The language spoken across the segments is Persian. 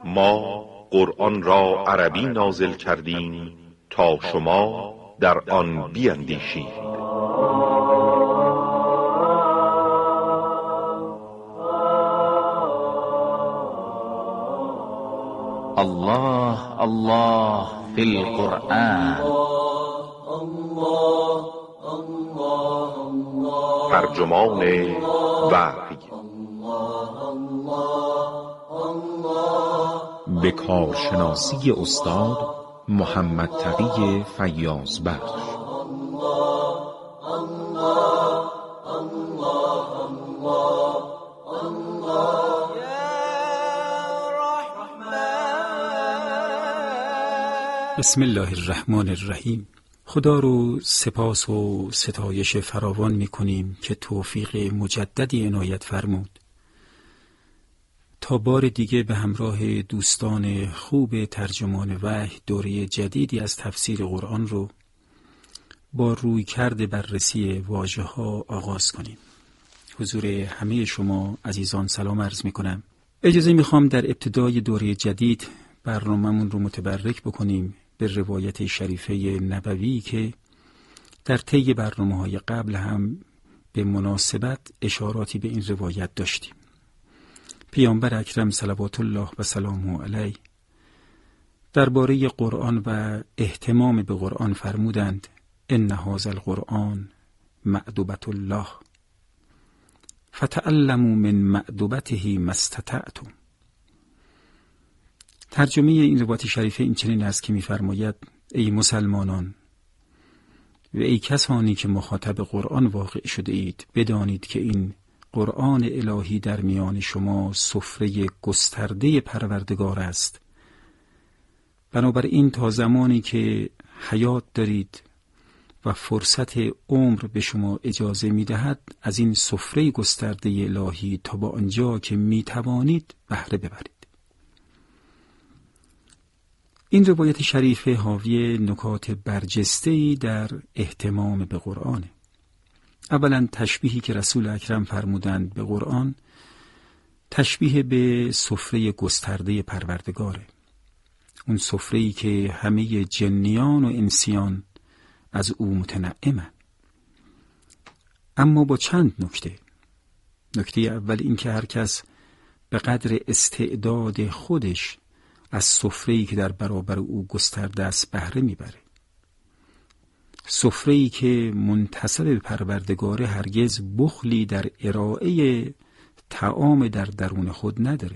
ما قرآن را عربی نازل کردیم تا شما در آن بیندیشید. الله الله فی القرآن. ترجمان وحی به کارشناسی استاد محمد تقی فیاض بخش. بسم الله الرحمن الرحیم. خدا رو سپاس و ستایش فراوان می کنیم که توفیق مجددی عنایت فرمود تا بار دیگه به همراه دوستان خوب ترجمان وحی دوره جدیدی از تفسیر قرآن رو با رویکرد بررسی واژه ها آغاز کنیم. حضور همه شما عزیزان سلام عرض می کنم. اجازه می خوام در ابتدای دوره جدید برنامه‌مون رو متبرک بکنیم به روایت شریفه نبوی که در طی برنامه‌های قبل هم به مناسبت اشاراتی به این روایت داشتیم. پیامبر اکرم صلوات الله و سلامه علیه درباره قرآن و اهتمام به قرآن فرمودند: ان هذا القرآن مأدبة الله فتعلموا من مأدبته ما استطعتم. ترجمه این روایت شریفه این چنین است که می‌فرماید: ای مسلمانان و ای کسانی که مخاطب قرآن واقع شده اید، بدانید که این قرآن الهی در میان شما سفره گسترده پروردگار است. بنابراین تا زمانی که حیات دارید و فرصت عمر به شما اجازه می‌دهد، از این سفره گسترده الهی تا با آنجا که می‌توانید بهره ببرید. این روایت شریفه حاوی نکات برجسته‌ای در اهتمام به قرآنه. اولا تشبیهی که رسول اکرم فرمودند به قرآن، تشبیه به سفره گسترده پروردگاره. اون سفره‌ای که همه جنیان و انسیان از او متنعمند. اما با چند نکته. نکته اول این که هر کس به قدر استعداد خودش از سفره‌ای که در برابر او گسترده است بهره میبره. سفره‌ای که منتسب به پروردگار هرگز بخلی در ارائه طعام در درون خود نداره.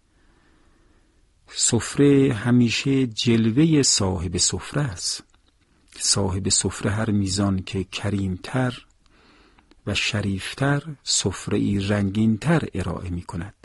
سفره همیشه جلوه صاحب سفره است. صاحب سفره هر میزان که کریمتر و شریفتر، سفره‌ای رنگینتر ارائه می کند.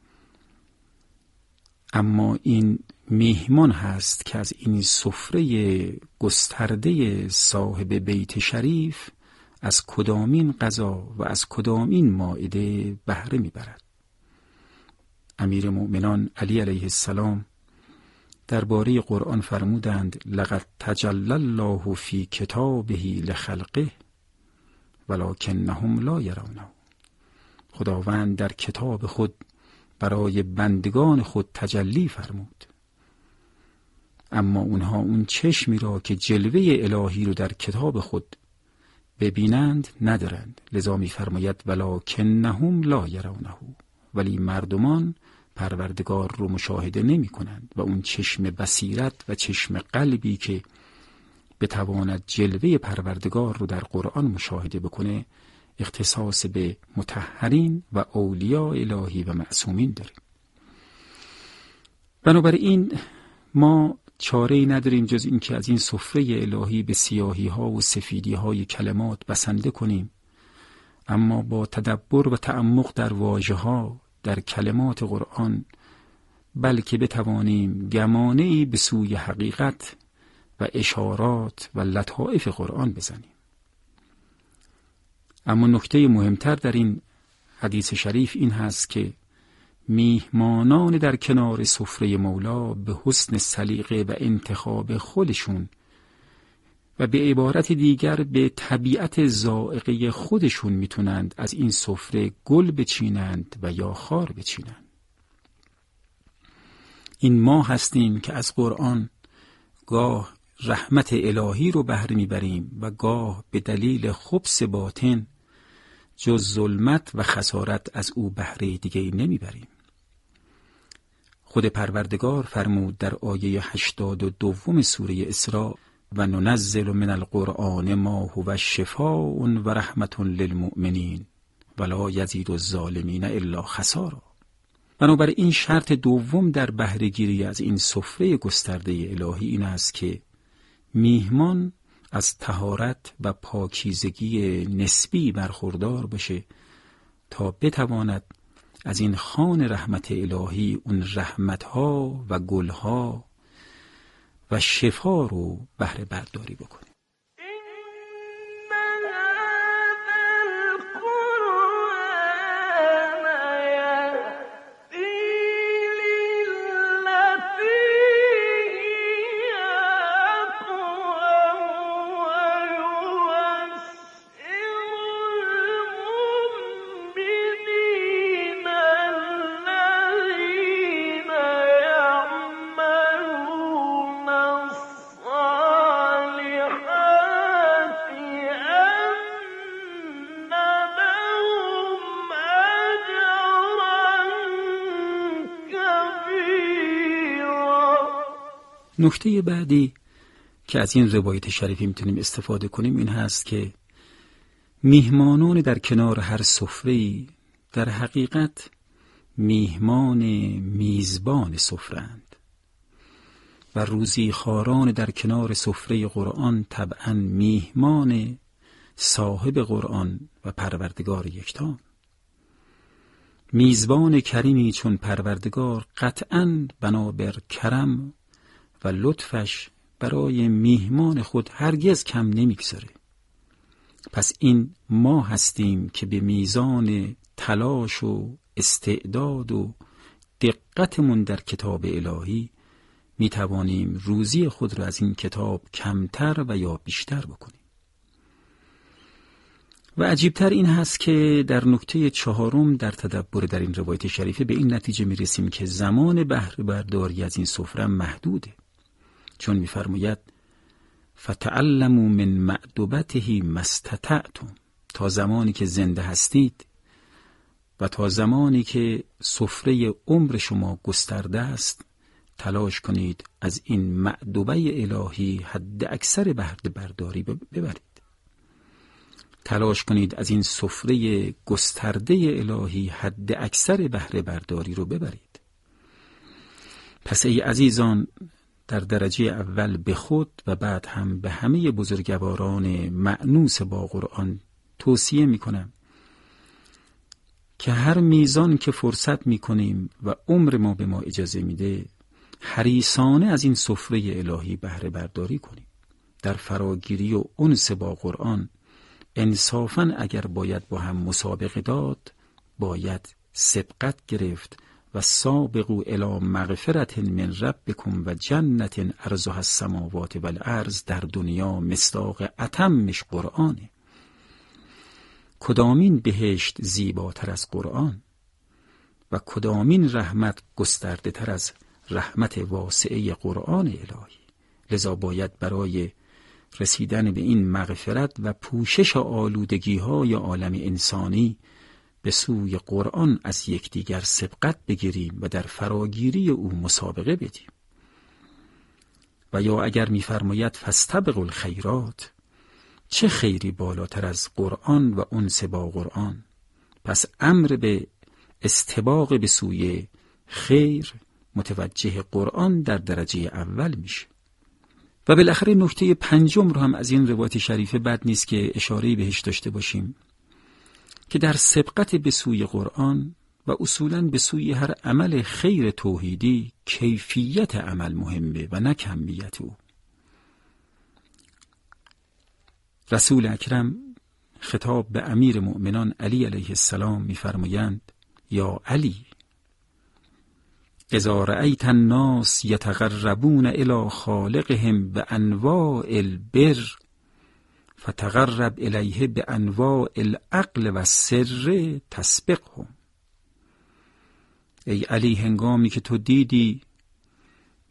اما این میهمان هست که از این سفره گسترده صاحب بیت شریف از کدامین غذا و از کدامین مائده بهره میبرد. امیر مؤمنان علی علیه السلام درباره قرآن فرمودند: لقد تجلی الله فی کتابه لخلقه ولکنهم لا یرونه. خداوند در کتاب خود برای بندگان خود تجلی فرمود، اما اونها اون چشمی را که جلوه الهی رو در کتاب خود ببینند ندارند. لذا می فرماید ولکنهم لا یرونه، ولی مردمان پروردگار رو مشاهده نمی کنند و اون چشم بصیرت و چشم قلبی که بتواند جلوه پروردگار رو در قرآن مشاهده بکنه اختصاص به مطهرین و اولیاء الهی و معصومین داریم. بنابراین ما چاره‌ای نداریم جز این که از این سفره الهی به سیاهی ها و سفیدی های کلمات بسنده کنیم، اما با تدبر و تعمق در واژه ها، در کلمات قرآن، بلکه بتوانیم گمانه‌ای به سوی حقیقت و اشارات و لطائف قرآن بزنیم. اما نکته مهمتر در این حدیث شریف این هست که میهمانان در کنار سفره مولا به حسن سلیقه و انتخاب خودشون و به عبارت دیگر به طبیعت ذائقه خودشون میتونند از این سفره گل بچینند و یا خار بچینند. این ما هستیم که از قرآن گاه رحمت الهی رو بهره میبریم و گاه به دلیل خبث باطن جز ظلمت و خسارت از او بهره دیگه نمیبریم. خود پروردگار فرمود در آیه 82 سوره اسراء: و ننزل من القرآن ما هو شفاء و رحمت للمؤمنین ولا یزید الظالمین الا خسارا. بنابراین این شرط دوم در بهره گیری از این سفره گسترده الهی این است که میهمان از طهارت و پاکیزگی نسبی برخوردار باشه تا بتواند از این خوان رحمت الهی اون رحمتها و گلها و شفا رو بهره برداری بکنه. نکته بعدی که از این روایت شریفی میتونیم استفاده کنیم این هست که میهمانان در کنار هر سفره‌ای در حقیقت میهمان میزبان سفره‌اند و روزیخواران در کنار سفره قرآن طبعاً میهمان صاحب قرآن و پروردگار یکتا. میزبان کریمی چون پروردگار قطعاً بنابر کرم و لطفش برای میهمان خود هرگز کم نمیگذاره. پس این ما هستیم که به میزان تلاش و استعداد و دقتمون در کتاب الهی میتوانیم روزی خود را از این کتاب کمتر و یا بیشتر بکنیم. و عجیبتر این هست که در نکته 4 در تدبر در این روایت شریفه به این نتیجه میرسیم که زمان بهره برداری از این سفره محدوده، چون میفرماید فتعلموا من مأدبته ما استطعتم، تا زمانی که زنده هستید و تا زمانی که سفره عمر شما گسترده است تلاش کنید از این مأدبه الهی حد اکثر بهره برداری ببرید. تلاش کنید از این سفره گسترده الهی حد اکثر بهره برداری رو ببرید. پس ای عزیزان، در درجه اول به خود و بعد هم به همه بزرگواران مأنوس با قرآن توصیه میکنم که هر میزان که فرصت میکنیم و عمر ما به ما اجازه میده حریصانه از این سفره الهی بهره برداری کنیم. در فراگیری و انس با قرآن انصافاً اگر باید با هم مسابقه داد باید سبقت گرفت و سابقوا الی مغفرة من ربکم و جنة عرضها السماوات والارض در دنیا مصداق اتمش قرآنه. کدامین بهشت زیباتر از قرآن و کدامین رحمت گسترده تر از رحمت واسعه قرآن الهی. لذا باید برای رسیدن به این مغفرت و پوشش آلودگی‌های عالم انسانی به سوی قرآن از یکدیگر سبقت بگیریم و در فراگیری او مسابقه بدیم. و یا اگر می‌فرماید فاستبقوا الخیرات، چه خیری بالاتر از قرآن و انس با قرآن؟ پس امر به استباق به سوی خیر متوجه قرآن در درجه اول میشه. و بالاخره نکته 5 رو هم از این روایت شریفه بد نیست که اشاره بهش داشته باشیم که در سبقت به سوی قرآن و اصولاً به سوی هر عمل خیر توحیدی کیفیت عمل مهمه و نه کمیت او. رسول اکرم خطاب به امیر مؤمنان علی علیه السلام می‌فرمایند: یا علی، اذا رأیت الناس یتقربون الی خالقهم بانواع البر فتقرب الیه بانواع العقل و السر تسبقهم. ای علی، هنگامی که تو دیدی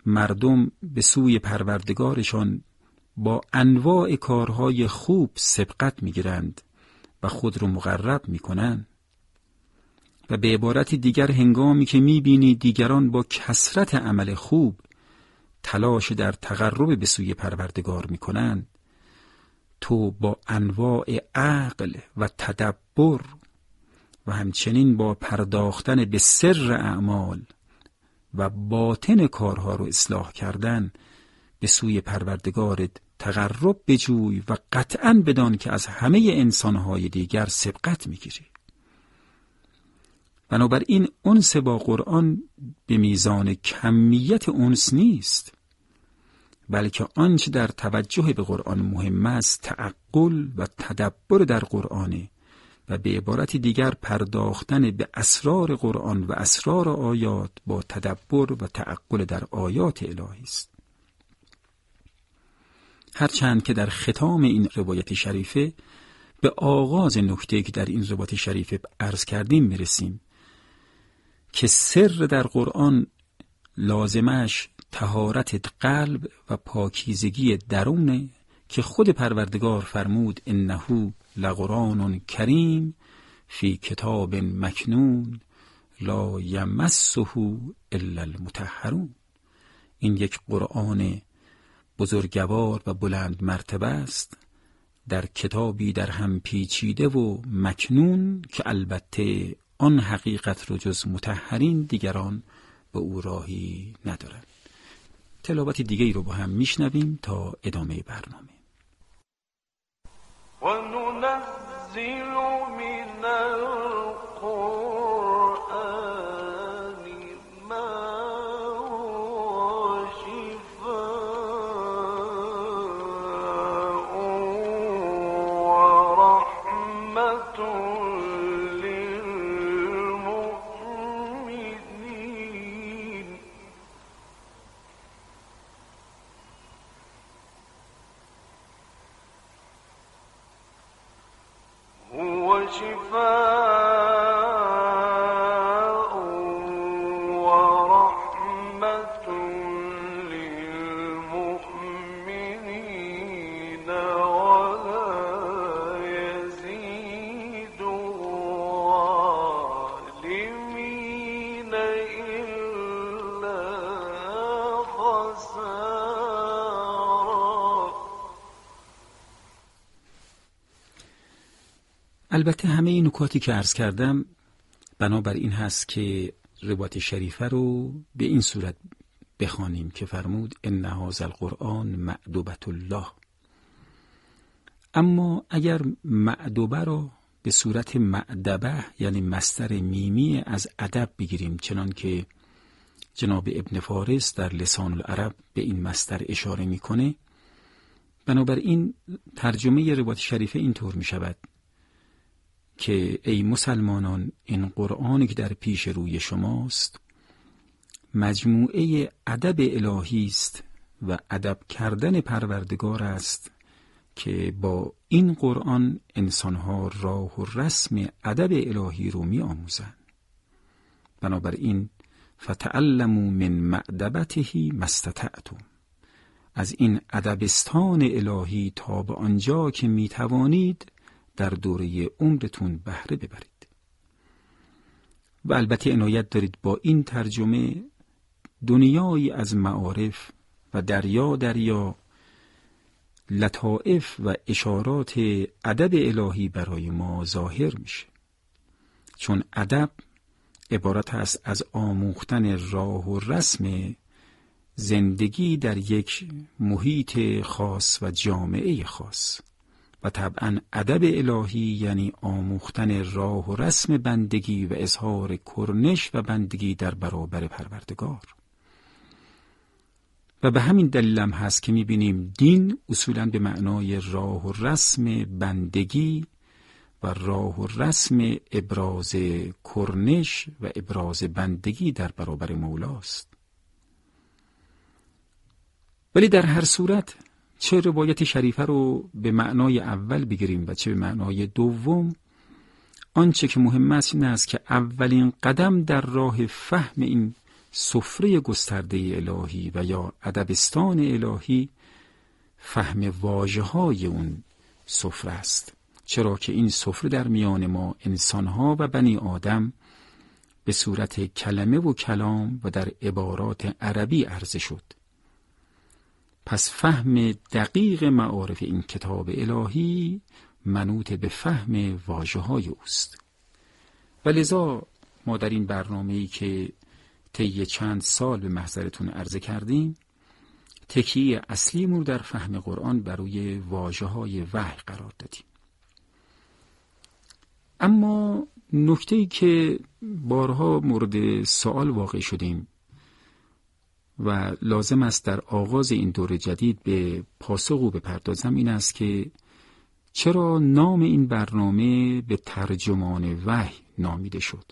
مردم به سوی پروردگارشان با انواع کارهای خوب سبقت میگیرند و خود رو مقرب میکنند و به عبارت دیگر هنگامی که میبینی دیگران با کثرت عمل خوب تلاش در تقرب به سوی پروردگار میکنند، تو با انواع عقل و تدبر و همچنین با پرداختن به سر اعمال و باطن کارها رو اصلاح کردن به سوی پروردگارت تقرب بجوی و قطعاً بدان که از همه انسانهای دیگر سبقت میگیری. بنابراین انس با قرآن به میزان کمیت انس نیست، بلکه آنچه در توجه به قرآن مهم است تعقل و تدبر در قرآنه و به عبارت دیگر پرداختن به اسرار قرآن و اسرار آیات با تدبر و تعقل در آیات الهی است. هرچند که در ختام این روایت شریفه به آغاز نکته که در این روایت شریفه عرض کردیم میرسیم که سر در قرآن لازمش طهارت قلب و پاکیزگی درونه که خود پروردگار فرمود انه لقرآن کریم فی کتاب مکنون لا یمسه الا المطهرون. این یک قرآن بزرگوار و بلند مرتبه است در کتابی در هم پیچیده و مکنون که البته آن حقیقت رو جز مطهرین دیگران به او راهی ندارند. تلاوت دیگه ای رو با هم میشنویم تا ادامه برنامه. و ننزل من القرآن ما هو شفاء و رحمة للمؤمنین. هو شفاء ورحمة للمؤمنين ولا يزيد الظالمين إلا خسارا. البته همه این نکاتی که عرض کردم بنابر این هست که روایت شریفه رو به این صورت بخوانیم که فرمود ان هذا القرآن مأدبة الله. اما اگر مأدبه رو به صورت مأدبه یعنی مصدر میمی از ادب بگیریم، چنان که جناب ابن فارس در لسان العرب به این مصدر اشاره میکنه، بنابراین ترجمه روایت شریفه اینطور می شود که ای مسلمانان، این قرآنی که در پیش روی شماست مجموعه ادب الهی است و ادب کردن پروردگار است که با این قرآن انسانها راه و رسم ادب الهی رو می آموزند. بنابراین فتعلموا من مأدبته ما استطعتم، از این ادبستان الهی تا به آنجا که می توانید در دوره عمرتون بهره ببرید. و البته عنایت دارید با این ترجمه دنیایی از معارف و دریا لطائف و اشارات ادب الهی برای ما ظاهر میشه، چون ادب عبارت است از آموختن راه و رسم زندگی در یک محیط خاص و جامعه خاص و طبعا ادب الهی یعنی آموختن راه و رسم بندگی و اظهار کرنش و بندگی در برابر پروردگار. و به همین دلیل هم هست که می‌بینیم دین اصولاً به معنای راه و رسم بندگی و راه و رسم ابراز کرنش و ابراز بندگی در برابر مولاست. ولی در هر صورت چه روایت شریفه رو به معنای اول بگیریم و چه به معنای دوم، آنچه که مهم است این است که اولین قدم در راه فهم این سفره گسترده الهی و یا ادبستان الهی فهم واژه‌های اون سفره است، چرا که این سفره در میان ما انسان‌ها و بنی آدم به صورت کلمه و کلام و در عبارات عربی عرضه شد. پس فهم دقیق معارف این کتاب الهی منوط به فهم واژه‌های اوست. و لذا ما در این برنامه‌ای که طی چند سال به محضرتون عرضه کردیم، تکیه اصلیمون در فهم قرآن بر روی واژه‌های وحی قرار دادیم. اما نکته‌ای که بارها مورد سوال واقع شدیم و لازم است در آغاز این دور جدید به پاسخ او بپردازم این است که چرا نام این برنامه به ترجمان وحی نامیده شد؟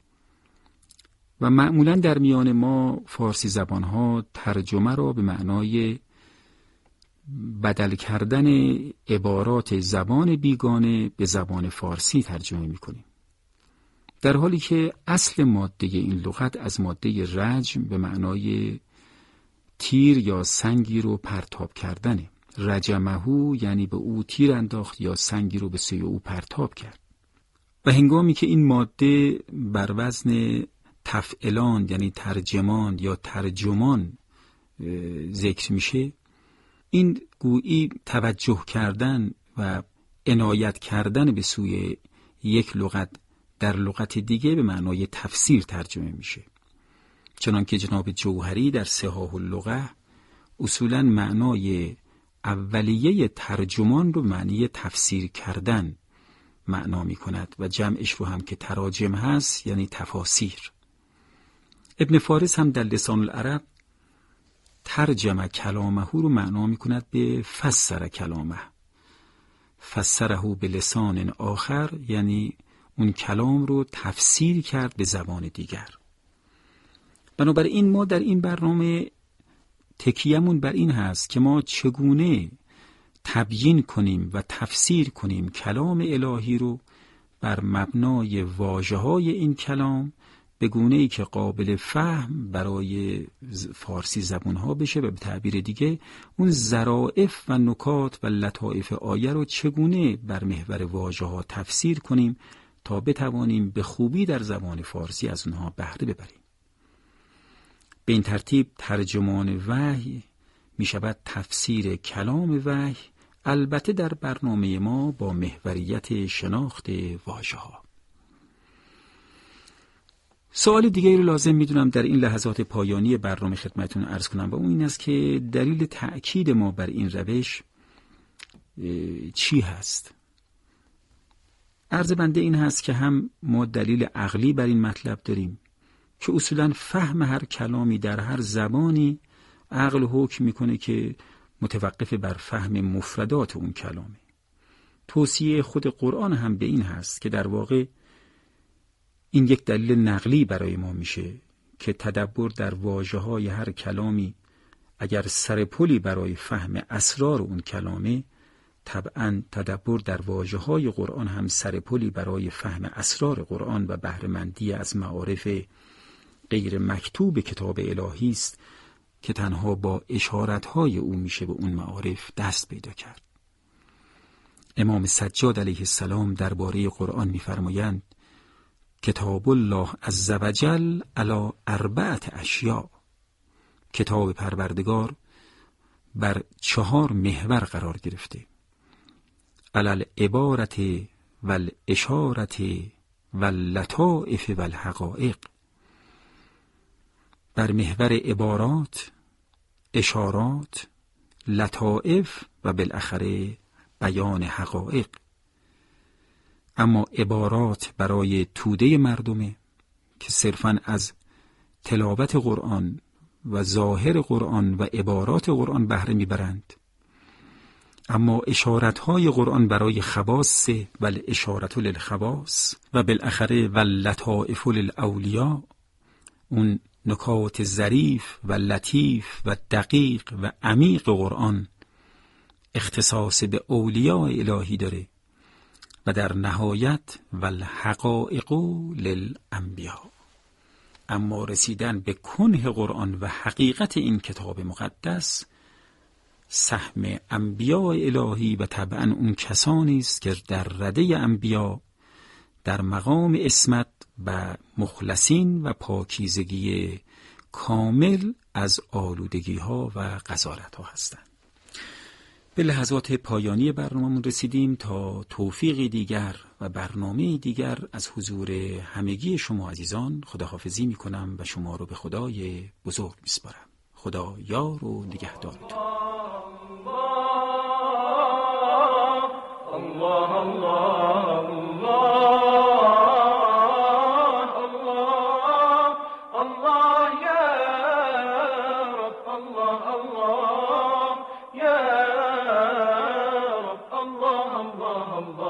و معمولاً در میان ما فارسی زبانها ترجمه را به معنای بدل کردن عبارات زبان بیگانه به زبان فارسی ترجمه می‌کنیم، در حالی که اصل ماده این لغت از ماده رجم به معنای تیر یا سنگی رو پرتاب کردنه. رجمهو یعنی به او تیر انداخت یا سنگی رو به سوی او پرتاب کرد. و هنگامی که این ماده بر وزن تفعلان یعنی ترجمان یا ترجمان ذکر میشه، این گویی توجه کردن و عنایت کردن به سوی یک لغت در لغت دیگه به معنای تفسیر ترجمه میشه. چنانکه جناب جوهری در صحاح اللغة اصولاً معنای اولیه ترجمان رو معنی تفسیر کردن معنا می کند و جمعش رو هم که تراجم هست یعنی تفاسیر. ابن فارس هم در لسان العرب ترجمه کلامه رو معنا می کند به فسر کلامه، فسره به لسان آخر، یعنی اون کلام رو تفسیر کرد به زبان دیگر. بنابراین ما در این برنامه تکیه‌مون بر این هست که ما چگونه تبیین کنیم و تفسیر کنیم کلام الهی رو بر مبنای واژه‌های این کلام به گونه‌ای که قابل فهم برای فارسی زبان‌ها بشه و به تعبیر دیگه اون ظرافت و نکات و لطائف آیه رو چگونه بر محور واژه‌ها تفسیر کنیم تا بتوانیم به خوبی در زبان فارسی از اونها بهره ببریم. به این ترتیب ترجمان وحی می شود تفسیر کلام وحی، البته در برنامه ما با محوریت شناخت واژه‌ها. سوال دیگری رو لازم میدونم در این لحظات پایانی برنامه خدمتتون عرض کنم و اون این است که دلیل تأکید ما بر این روش چی هست؟ عرض بنده این هست که هم ما دلیل عقلی بر این مطلب داریم که اصولاً فهم هر کلامی در هر زبانی عقل حکم میکنه که متوقف بر فهم مفردات اون کلامه. توصیه خود قرآن هم به این هست که در واقع این یک دلیل نقلی برای ما میشه که تدبر در واژه‌های هر کلامی اگر سرپلی برای فهم اسرار اون کلامه، طبعاً تدبر در واژه‌های قرآن هم سرپلی برای فهم اسرار قرآن و بهره‌مندی از معارف غیر مکتوب کتاب الهی است که تنها با اشارت‌های او میشه به اون معارف دست پیدا کرد. امام سجاد علیه السلام درباره قرآن می‌فرمایند کتاب الله عز وجل علی 4 اشیاء، کتاب پروردگار بر 4 محور قرار گرفته: علی العبارت و الاشارت و اللطائف و الحقائق، بر محور عبارات، اشارات، لطائف و بالاخره بیان حقایق. اما عبارات برای توده مردمه که صرفاً از تلاوت قرآن و ظاهر قرآن و عبارات قرآن بهره میبرند. اما اشارتهای قرآن برای خواص و الاشارت للخواص و بالاخره و اللطائف للاولیاء، اون نکات ظریف و لطیف و دقیق و عمیق قرآن اختصاص به اولیاء الهی داره. و در نهایت و الحقائق للانبیاء، اما رسیدن به کنه قرآن و حقیقت این کتاب مقدس سهم انبیاء الهی و طبعا اون کسانی است که در رده انبیا در مقام عصمت و مخلصین و پاکیزگی کامل از آلودگی ها و قذارت ها هستند. به لحظات پایانی برنامه‌مون رسیدیم. تا توفیقی دیگر و برنامه دیگر از حضور همگی شما عزیزان خداحافظی میکنم و شما رو به خدای بزرگ میسپارم. خدا یار و نگهدارتون. الله الله الله